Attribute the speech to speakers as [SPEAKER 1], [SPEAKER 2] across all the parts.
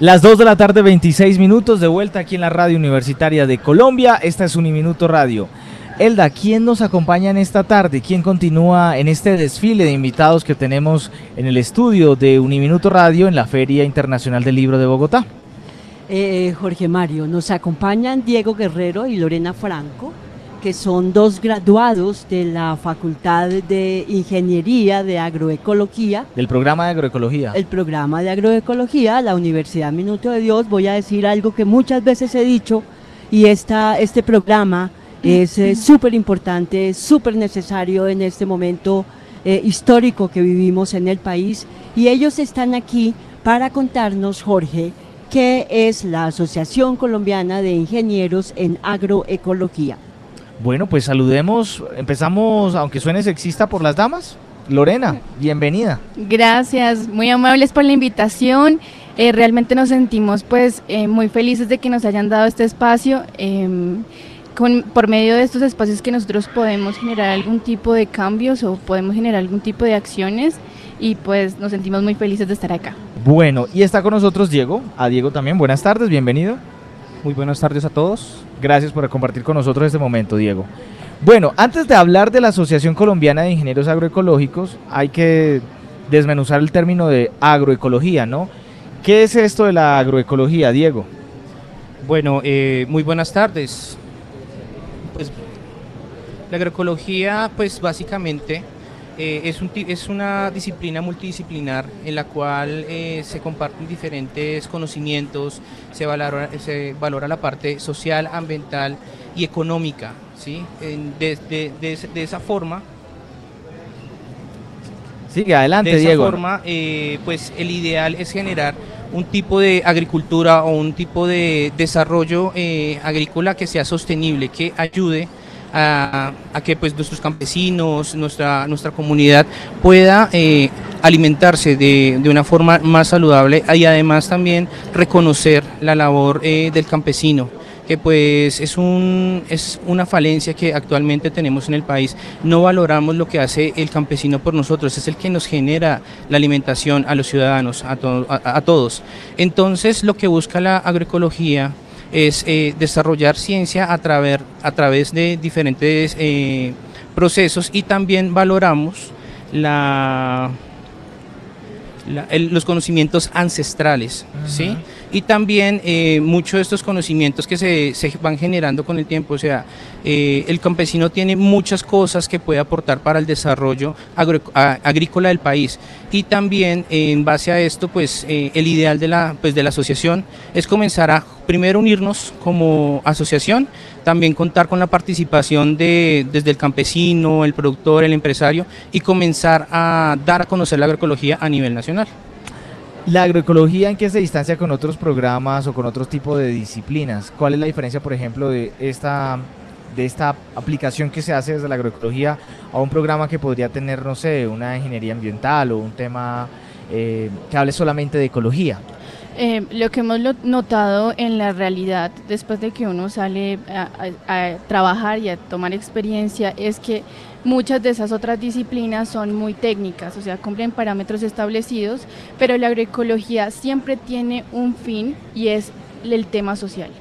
[SPEAKER 1] Las 2 de la tarde, 26 minutos, de vuelta aquí en la Radio Universitaria de Colombia. Esta es Uniminuto Radio. Elda, ¿quién nos acompaña en esta tarde? ¿Quién continúa en este desfile de invitados que tenemos en el estudio de Uniminuto Radio en la Feria Internacional del Libro de Bogotá?
[SPEAKER 2] Jorge Mario, nos acompañan Diego Guerrero y Lorena Franco, que son dos graduados de la Facultad de Ingeniería de Agroecología.
[SPEAKER 1] Del programa de agroecología.
[SPEAKER 2] El programa de agroecología, la Universidad Minuto de Dios. Voy a decir algo que muchas veces he dicho, y este programa es súper importante, súper necesario en este momento histórico que vivimos en el país, y ellos están aquí para contarnos, Jorge, qué es la Asociación Colombiana de Ingenieros en Agroecología.
[SPEAKER 1] Bueno, pues saludemos, empezamos, aunque suene sexista, por las damas. Lorena, bienvenida.
[SPEAKER 3] Gracias, muy amables por la invitación. Realmente nos sentimos pues muy felices de que nos hayan dado este espacio. Por medio de estos espacios que nosotros podemos generar algún tipo de cambios o podemos generar algún tipo de acciones, y pues nos sentimos muy felices de estar acá.
[SPEAKER 1] Bueno, y está con nosotros Diego. A Diego también, buenas tardes, bienvenido.
[SPEAKER 4] Muy buenas tardes a todos.
[SPEAKER 1] Gracias por compartir con nosotros este momento, Diego. Bueno, antes de hablar de la Asociación Colombiana de Ingenieros Agroecológicos, hay que desmenuzar el término de agroecología, ¿no? ¿Qué es esto de la agroecología, Diego?
[SPEAKER 4] Bueno, muy buenas tardes. Pues la agroecología, pues básicamente es una disciplina multidisciplinar en la cual se comparten diferentes conocimientos, se valora la parte social, ambiental y económica, ¿sí? De esa forma.
[SPEAKER 1] Sigue adelante, Diego.
[SPEAKER 4] De esa forma, pues el ideal es generar un tipo de agricultura o un tipo de desarrollo agrícola que sea sostenible, que ayude a que pues nuestros campesinos, nuestra comunidad pueda alimentarse de una forma más saludable, y además también reconocer la labor del campesino, que pues es una falencia que actualmente tenemos en el país. No valoramos lo que hace el campesino por nosotros, es el que nos genera la alimentación a los ciudadanos, a todos. Entonces, lo que busca la agroecología es desarrollar ciencia a través de diferentes procesos, y también valoramos los conocimientos ancestrales, ¿sí? Y también muchos de estos conocimientos que se van generando con el tiempo. O sea, el campesino tiene muchas cosas que puede aportar para el desarrollo agrícola del país, y también en base a esto, pues el ideal de la asociación es comenzar a primero unirnos como asociación, también contar con la participación desde el campesino, el productor, el empresario, y comenzar a dar a conocer la agroecología a nivel nacional.
[SPEAKER 1] ¿La agroecología en qué se distancia con otros programas o con otro tipo de disciplinas? ¿Cuál es la diferencia, por ejemplo, de esta aplicación que se hace desde la agroecología a un programa que podría tener, no sé, una ingeniería ambiental o un tema que hable solamente de ecología?
[SPEAKER 3] Lo que hemos notado en la realidad, después de que uno sale a trabajar y a tomar experiencia, es que muchas de esas otras disciplinas son muy técnicas, o sea, cumplen parámetros establecidos, pero la agroecología siempre tiene un fin, y es el tema social.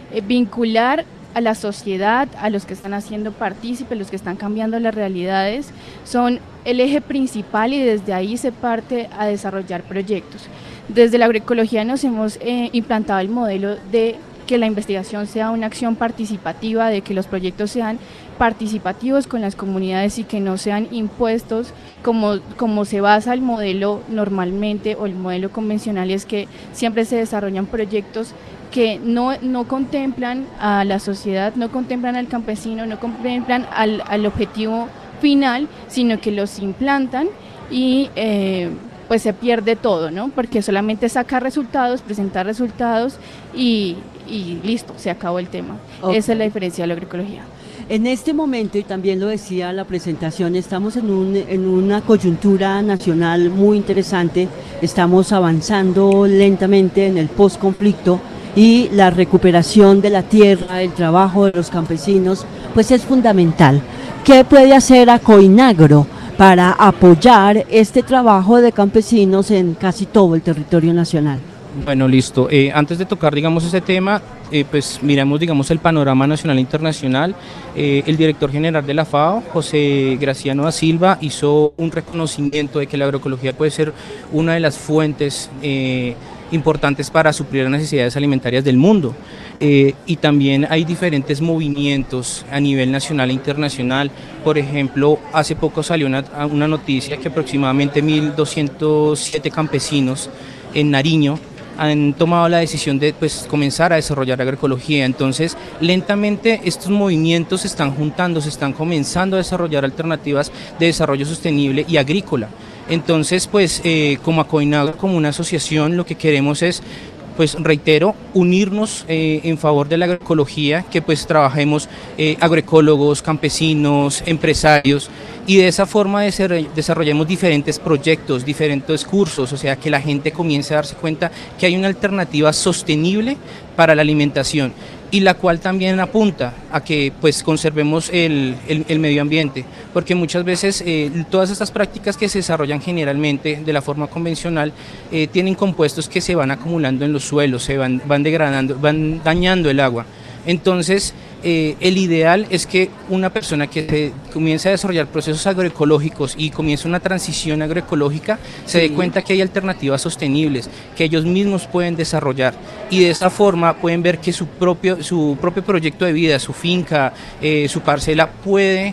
[SPEAKER 3] Vincular a la sociedad, a los que están haciendo partícipes, los que están cambiando las realidades, son el eje principal, y desde ahí se parte a desarrollar proyectos. Desde la agroecología nos hemos implantado el modelo de que la investigación sea una acción participativa, de que los proyectos sean participativos con las comunidades y que no sean impuestos como se basa el modelo normalmente, o el modelo convencional, es que siempre se desarrollan proyectos que no contemplan a la sociedad, no contemplan al campesino, no contemplan al objetivo final, sino que los implantan y pues se pierde todo, ¿no? Porque solamente sacar resultados, presentar resultados y listo, se acabó el tema. Okay. Esa es la diferencia de la agroecología.
[SPEAKER 2] En este momento, y también lo decía la presentación, estamos en una coyuntura nacional muy interesante. Estamos avanzando lentamente en el posconflicto, y la recuperación de la tierra, el trabajo de los campesinos, pues es fundamental. ¿Qué puede hacer Acoinagro para apoyar este trabajo de campesinos en casi todo el territorio nacional?
[SPEAKER 4] Bueno, listo. Antes de tocar, digamos, ese tema, pues miramos, digamos, el panorama nacional e internacional. El director general de la FAO, José Graciano da Silva, hizo un reconocimiento de que la agroecología puede ser una de las fuentes importantes para suplir las necesidades alimentarias del mundo. Y también hay diferentes movimientos a nivel nacional e internacional. Por ejemplo, hace poco salió una noticia que aproximadamente 1.207 campesinos en Nariño han tomado la decisión de pues, comenzar a desarrollar agroecología. Entonces, lentamente estos movimientos se están juntando, se están comenzando a desarrollar alternativas de desarrollo sostenible y agrícola. Entonces, pues, como Acoinagro, como una asociación, lo que queremos es, pues reitero, unirnos en favor de la agroecología, que pues trabajemos agroecólogos, campesinos, empresarios, y de esa forma desarrollemos diferentes proyectos, diferentes cursos, o sea, que la gente comience a darse cuenta que hay una alternativa sostenible para la alimentación, y la cual también apunta a que pues conservemos el medio ambiente, porque muchas veces todas estas prácticas que se desarrollan generalmente de la forma convencional tienen compuestos que se van acumulando en los suelos, se van degradando, van dañando el agua. Entonces, el ideal es que una persona que comience a desarrollar procesos agroecológicos y comience una transición agroecológica se dé cuenta que hay alternativas sostenibles, que ellos mismos pueden desarrollar, y de esa forma pueden ver que su propio proyecto de vida, su finca, su parcela puede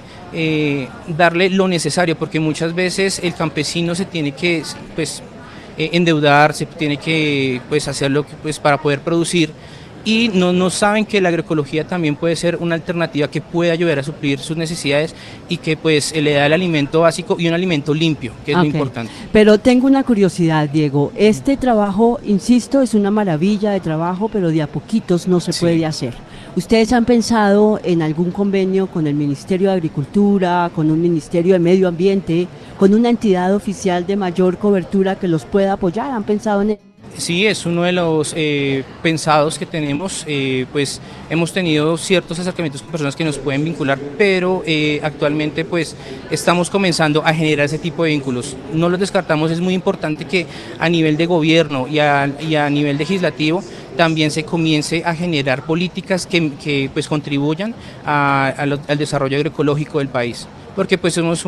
[SPEAKER 4] darle lo necesario, porque muchas veces el campesino se tiene que pues, endeudar, se tiene que pues, hacerlo pues, para poder producir, y no saben que la agroecología también puede ser una alternativa que puede ayudar a suplir sus necesidades y que pues le da el alimento básico y un alimento limpio, que es lo importante.
[SPEAKER 2] Pero tengo una curiosidad, Diego. Este trabajo, insisto, es una maravilla de trabajo, pero de a poquitos no se puede hacer. ¿Ustedes han pensado en algún convenio con el Ministerio de Agricultura, con un Ministerio de Medio Ambiente, con una entidad oficial de mayor cobertura que los pueda apoyar? ¿Han pensado en eso?
[SPEAKER 4] Sí, es uno de los pensados que tenemos, pues hemos tenido ciertos acercamientos con personas que nos pueden vincular, pero actualmente pues estamos comenzando a generar ese tipo de vínculos. No los descartamos, es muy importante que a nivel de gobierno y a nivel legislativo también se comience a generar políticas que pues contribuyan al desarrollo agroecológico del país, porque pues somos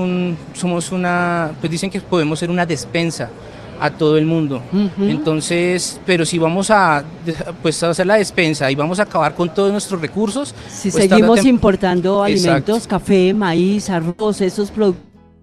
[SPEAKER 4] una, pues dicen que podemos ser una despensa a todo el mundo. Entonces, pero si vamos a hacer la despensa y vamos a acabar con todos nuestros recursos,
[SPEAKER 2] si
[SPEAKER 4] pues
[SPEAKER 2] seguimos importando alimentos, café, maíz, arroz, esos productos.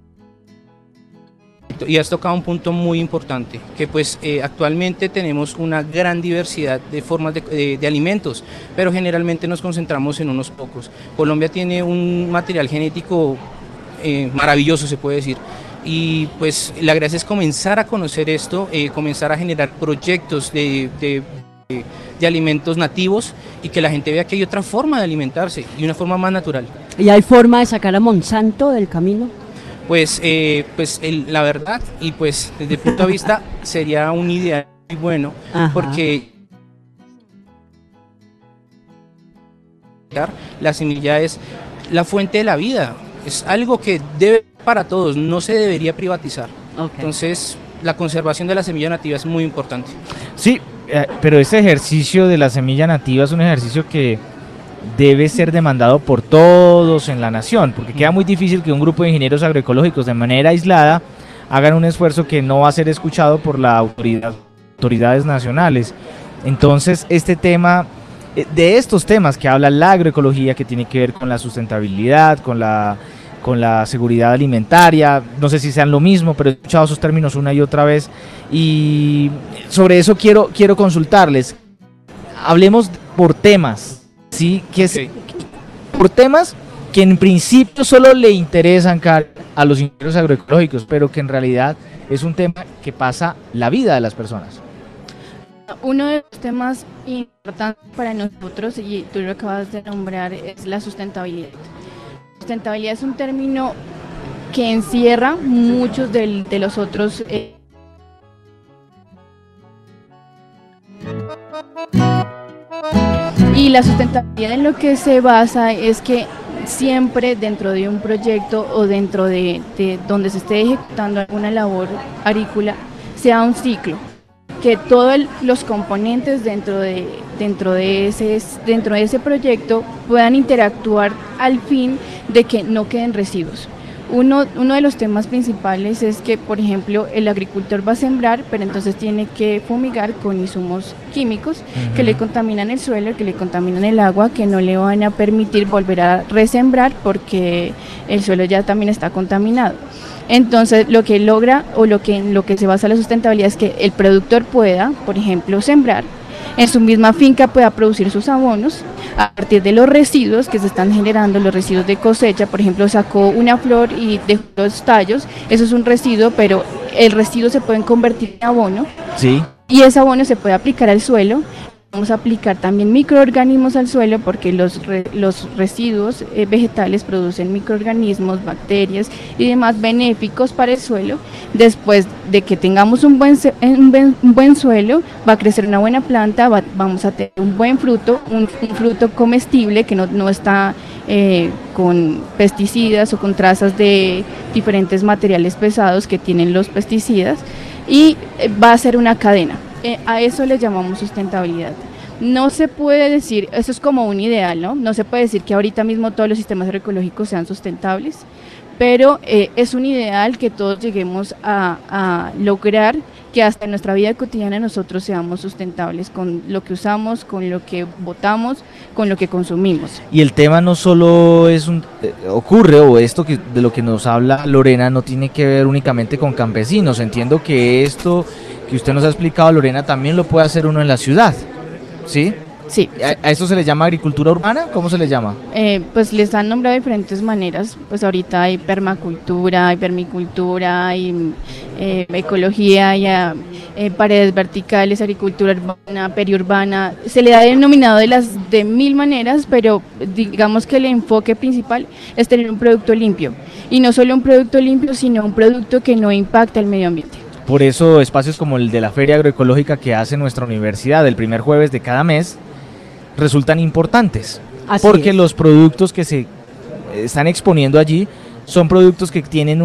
[SPEAKER 4] Y has tocado un punto muy importante, que pues actualmente tenemos una gran diversidad de formas de alimentos, pero generalmente nos concentramos en unos pocos. Colombia tiene un material genético maravilloso, se puede decir. Y pues la gracia es comenzar a conocer esto, comenzar a generar proyectos de alimentos nativos, y que la gente vea que hay otra forma de alimentarse y una forma más natural.
[SPEAKER 2] ¿Y hay forma de sacar a Monsanto del camino?
[SPEAKER 4] Pues, la verdad, y pues desde el punto de vista sería un ideal muy bueno, porque la semilla es la fuente de la vida, es algo que debe para todos, no se debería privatizar. Entonces, la conservación de la semilla nativa es muy importante.
[SPEAKER 1] Sí, pero ese ejercicio de la semilla nativa es un ejercicio que debe ser demandado por todos en la nación, porque queda muy difícil que un grupo de ingenieros agroecológicos de manera aislada hagan un esfuerzo que no va a ser escuchado por las autoridades nacionales. Entonces, este tema, de estos temas que habla la agroecología, que tiene que ver con la sustentabilidad, con la seguridad alimentaria, no sé si sean lo mismo, pero he escuchado esos términos una y otra vez, y sobre eso quiero consultarles. Hablemos por temas, ¿sí? Por temas que en principio solo le interesan a los ingenieros agroecológicos, pero que en realidad es un tema que pasa la vida de las personas.
[SPEAKER 3] Uno de los temas importantes para nosotros, y tú lo acabas de nombrar, es la sustentabilidad. Sustentabilidad es un término que encierra muchos de los otros y la sustentabilidad en lo que se basa es que siempre dentro de un proyecto o dentro de donde se esté ejecutando alguna labor agrícola sea un ciclo, que todos los componentes dentro de ese proyecto puedan interactuar al fin de que no queden residuos. Uno de los temas principales es que, por ejemplo, el agricultor va a sembrar, pero entonces tiene que fumigar con insumos químicos que le contaminan el suelo, que le contaminan el agua, que no le van a permitir volver a resembrar porque el suelo ya también está contaminado. Entonces, lo que logra o en lo que se basa la sustentabilidad es que el productor pueda, por ejemplo, sembrar, en su misma finca pueda producir sus abonos a partir de los residuos que se están generando, los residuos de cosecha. Por ejemplo, sacó una flor y dejó los tallos, eso es un residuo, pero el residuo se puede convertir en abono.
[SPEAKER 1] Sí.
[SPEAKER 3] Y ese abono se puede aplicar al suelo. Vamos a aplicar también microorganismos al suelo porque los residuos vegetales producen microorganismos, bacterias y demás benéficos para el suelo. Después de que tengamos un buen suelo, va a crecer una buena planta, vamos a tener un buen fruto, un fruto comestible que no está con pesticidas o con trazas de diferentes materiales pesados que tienen los pesticidas, y va a ser una cadena. A eso le llamamos sustentabilidad. No se puede decir, eso es como un ideal, ¿no? No se puede decir que ahorita mismo todos los sistemas agroecológicos sean sustentables, pero es un ideal que todos lleguemos a lograr que hasta en nuestra vida cotidiana nosotros seamos sustentables con lo que usamos, con lo que botamos, con lo que consumimos.
[SPEAKER 1] Y el tema no solo es ocurre, o esto de lo que nos habla Lorena, no tiene que ver únicamente con campesinos. Entiendo que esto que usted nos ha explicado, Lorena, también lo puede hacer uno en la ciudad, ¿sí?
[SPEAKER 3] Sí.
[SPEAKER 1] ¿A esto se le llama agricultura urbana? ¿Cómo se le llama?
[SPEAKER 3] Pues les han nombrado de diferentes maneras. Pues ahorita hay permacultura, hay permicultura, hay ecología, hay paredes verticales, agricultura urbana, periurbana. Se le ha denominado de mil maneras, pero digamos que el enfoque principal es tener un producto limpio. Y no solo un producto limpio, sino un producto que no impacta el medio ambiente.
[SPEAKER 1] Por eso espacios como el de la Feria Agroecológica que hace nuestra universidad el primer jueves de cada mes resultan importantes.
[SPEAKER 2] Así
[SPEAKER 1] porque
[SPEAKER 2] es.
[SPEAKER 1] Los productos que se están exponiendo allí son productos que tienen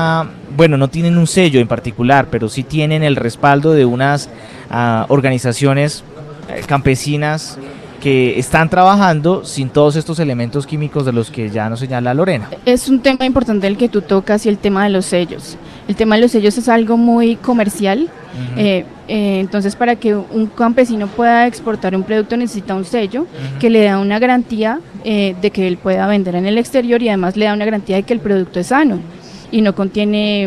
[SPEAKER 1] no tienen un sello en particular, pero sí tienen el respaldo de unas organizaciones campesinas que están trabajando sin todos estos elementos químicos de los que ya nos señala Lorena.
[SPEAKER 3] Es un tema importante el que tú tocas, y el tema de los sellos. El tema de los sellos es algo muy comercial. Entonces, para que un campesino pueda exportar un producto necesita un sello que le da una garantía de que él pueda vender en el exterior, y además le da una garantía de que el producto es sano y no contiene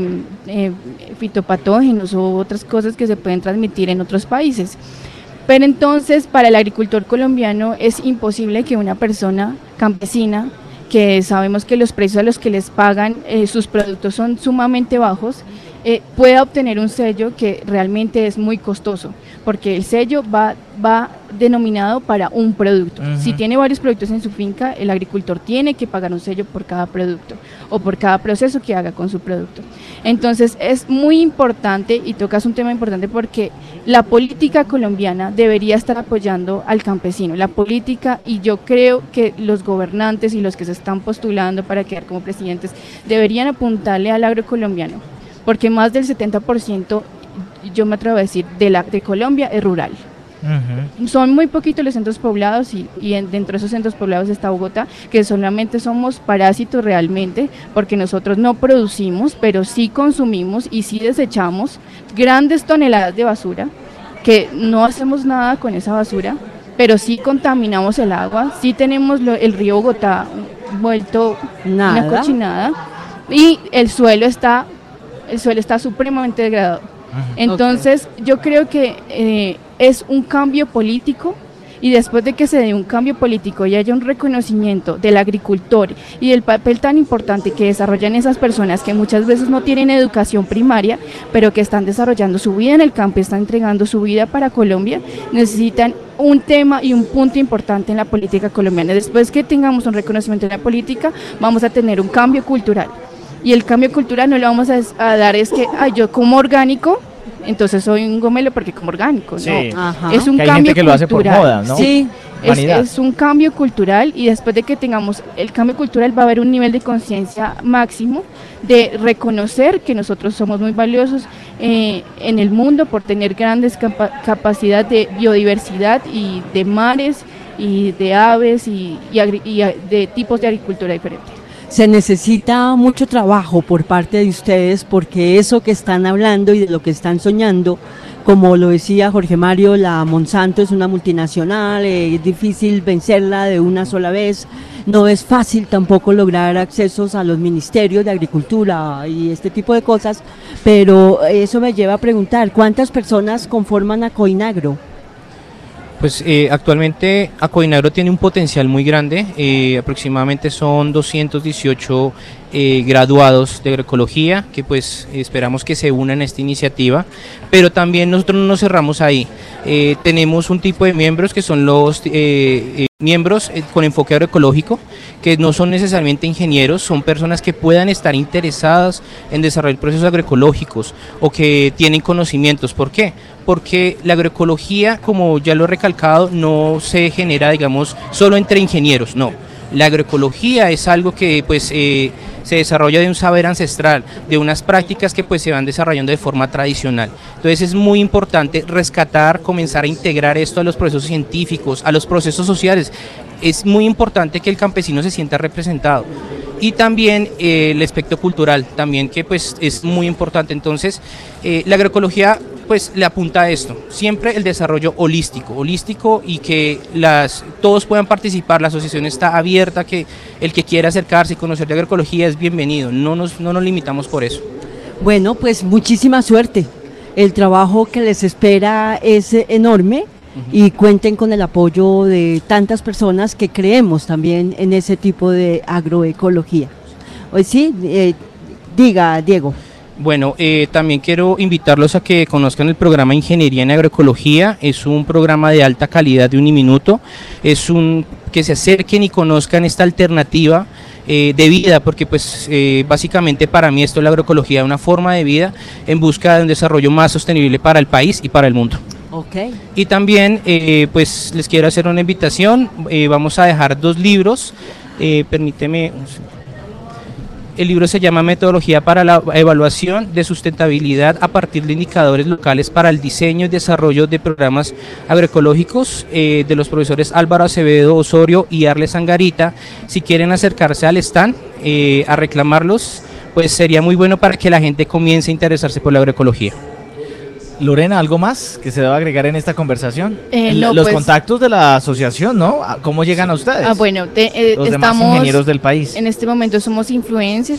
[SPEAKER 3] fitopatógenos u otras cosas que se pueden transmitir en otros países. Pero entonces, para el agricultor colombiano es imposible que una persona campesina, que sabemos que los precios a los que les pagan sus productos son sumamente bajos, pueda obtener un sello que realmente es muy costoso, porque el sello va denominado para un producto. Si tiene varios productos en su finca, el agricultor tiene que pagar un sello por cada producto o por cada proceso que haga con su producto. Entonces es muy importante, y tocas un tema importante, porque la política colombiana debería estar apoyando al campesino, la política, y yo creo que los gobernantes y los que se están postulando para quedar como presidentes deberían apuntarle al agrocolombiano, porque más del 70%, yo me atrevo a decir, de Colombia es rural. Son muy poquitos los centros poblados, y dentro de esos centros poblados está Bogotá, que solamente somos parásitos realmente, porque nosotros no producimos, pero sí consumimos y sí desechamos grandes toneladas de basura, que no hacemos nada con esa basura, pero sí contaminamos el agua, sí tenemos el río Bogotá vuelto una cochinada, y el suelo está supremamente degradado. Entonces, yo creo que es un cambio político, y después de que se dé un cambio político y haya un reconocimiento del agricultor y del papel tan importante que desarrollan esas personas que muchas veces no tienen educación primaria, pero que están desarrollando su vida en el campo, están entregando su vida para Colombia, necesitan un tema y un punto importante en la política colombiana. Después que tengamos un reconocimiento en la política, vamos a tener un cambio cultural. Y el cambio cultural no lo vamos a dar es que yo como orgánico, entonces soy un gomelo porque como orgánico,
[SPEAKER 1] sí.
[SPEAKER 3] no. Es un
[SPEAKER 1] que hay
[SPEAKER 3] cambio
[SPEAKER 1] gente que
[SPEAKER 3] cultural.
[SPEAKER 1] lo hace por moda, ¿no?
[SPEAKER 2] Sí.
[SPEAKER 1] vanidad.
[SPEAKER 3] Es un cambio cultural, y después de que tengamos el cambio cultural va a haber un nivel de conciencia máximo de reconocer que nosotros somos muy valiosos en el mundo por tener grandes capacidad de biodiversidad y de mares y de aves y de tipos de agricultura diferentes.
[SPEAKER 2] Se necesita mucho trabajo por parte de ustedes, porque eso que están hablando y de lo que están soñando, como lo decía Jorge Mario, la Monsanto es una multinacional, es difícil vencerla de una sola vez, no es fácil tampoco lograr accesos a los ministerios de Agricultura y este tipo de cosas, pero eso me lleva a preguntar, ¿cuántas personas conforman a Coinagro?
[SPEAKER 4] Pues actualmente Acoinagro tiene un potencial muy grande, aproximadamente son 218 graduados de agroecología que pues esperamos que se unan a esta iniciativa, pero también nosotros no nos cerramos ahí. Tenemos un tipo de miembros que son los miembros con enfoque agroecológico, que no son necesariamente ingenieros, son personas que puedan estar interesadas en desarrollar procesos agroecológicos o que tienen conocimientos. ¿Por qué? Porque la agroecología, como ya lo he recalcado, no se genera, digamos, solo entre ingenieros, no. La agroecología es algo que pues se desarrolla de un saber ancestral, de unas prácticas que pues se van desarrollando de forma tradicional. Entonces es muy importante rescatar, comenzar a integrar esto a los procesos científicos, a los procesos sociales. Es muy importante que el campesino se sienta representado. Y también el aspecto cultural, también que pues es muy importante. Entonces la agroecología pues le apunta a esto, siempre el desarrollo holístico y que todos puedan participar. La asociación está abierta, que el que quiera acercarse y conocer de agroecología es bienvenido, no nos limitamos por eso.
[SPEAKER 2] Bueno, pues muchísima suerte, el trabajo que les espera es enorme y cuenten con el apoyo de tantas personas que creemos también en ese tipo de agroecología. Hoy sí, diga Diego.
[SPEAKER 4] Bueno, también quiero invitarlos a que conozcan el programa Ingeniería en Agroecología. Es un programa de alta calidad de Uniminuto, que se acerquen y conozcan esta alternativa de vida, porque pues básicamente para mí esto es la agroecología, una forma de vida en busca de un desarrollo más sostenible para el país y para el mundo.
[SPEAKER 2] Okay.
[SPEAKER 4] Y también pues les quiero hacer una invitación, vamos a dejar 2 libros, permíteme. El libro se llama Metodología para la evaluación de sustentabilidad a partir de indicadores locales para el diseño y desarrollo de programas agroecológicos, de los profesores Álvaro Acevedo Osorio y Arles Angarita. Si quieren acercarse al stand a reclamarlos, pues sería muy bueno para que la gente comience a interesarse por la agroecología.
[SPEAKER 1] Lorena, ¿algo más que se deba agregar en esta conversación?
[SPEAKER 3] No,
[SPEAKER 1] los
[SPEAKER 3] pues,
[SPEAKER 1] contactos de la asociación, ¿no? ¿Cómo llegan a ustedes?
[SPEAKER 3] Bueno,
[SPEAKER 1] los demás
[SPEAKER 3] estamos
[SPEAKER 1] ingenieros del país.
[SPEAKER 3] En este momento somos influencers.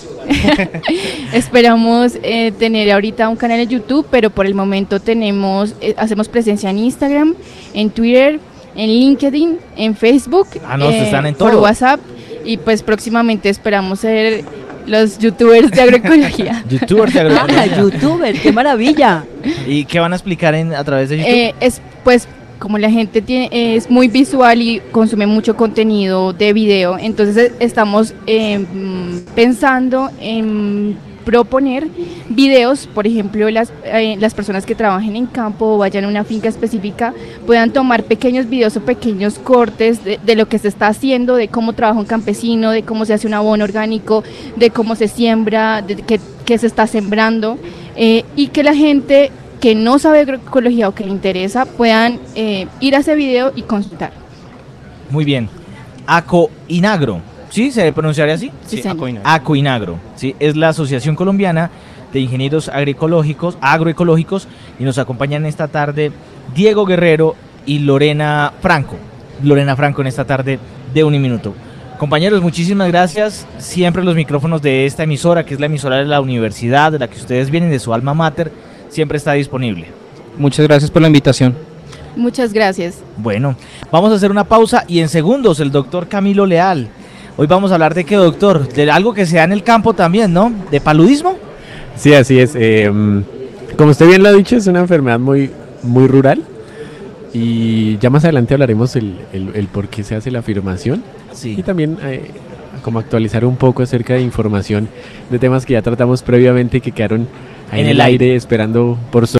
[SPEAKER 3] Esperamos tener ahorita un canal de YouTube, pero por el momento hacemos presencia en Instagram, en Twitter, en LinkedIn, en Facebook,
[SPEAKER 1] están en
[SPEAKER 3] por
[SPEAKER 1] todo.
[SPEAKER 3] WhatsApp, y pues próximamente esperamos ser los youtubers de agroecología.
[SPEAKER 1] Youtubers de agroecología.
[SPEAKER 2] Youtuber, qué maravilla.
[SPEAKER 1] ¿Y qué van a explicar a través de YouTube?
[SPEAKER 3] Pues como la gente es muy visual y consume mucho contenido de video, entonces estamos pensando en proponer videos, por ejemplo, las personas que trabajen en campo o vayan a una finca específica puedan tomar pequeños videos o pequeños cortes de lo que se está haciendo, de cómo trabaja un campesino, de cómo se hace un abono orgánico, de cómo se siembra, de qué se está sembrando, y que la gente que no sabe agroecología o que le interesa puedan ir a ese video y consultar.
[SPEAKER 1] Muy bien. Acoinagro, ¿sí? ¿Se pronunciaría así?
[SPEAKER 3] Sí,
[SPEAKER 1] Acoinagro, ¿sí? Es la Asociación Colombiana de Ingenieros Agroecológicos, y nos acompañan esta tarde Diego Guerrero y Lorena Franco. Lorena Franco en esta tarde de Uniminuto. Compañeros, muchísimas gracias. Siempre los micrófonos de esta emisora, que es la emisora de la universidad, de la que ustedes vienen, de su alma mater, siempre está disponible.
[SPEAKER 4] Muchas gracias por la invitación.
[SPEAKER 3] Muchas gracias.
[SPEAKER 1] Bueno, vamos a hacer una pausa y en segundos el doctor Camilo Leal. Hoy vamos a hablar de qué, doctor, de algo que se da en el campo también, ¿no? ¿De paludismo?
[SPEAKER 5] Sí, así es. Como usted bien lo ha dicho, es una enfermedad muy, muy rural. Y ya más adelante hablaremos el por qué se hace la afirmación.
[SPEAKER 1] Sí.
[SPEAKER 5] Y también como actualizar un poco acerca de información de temas que ya tratamos previamente y que quedaron ahí en el aire esperando por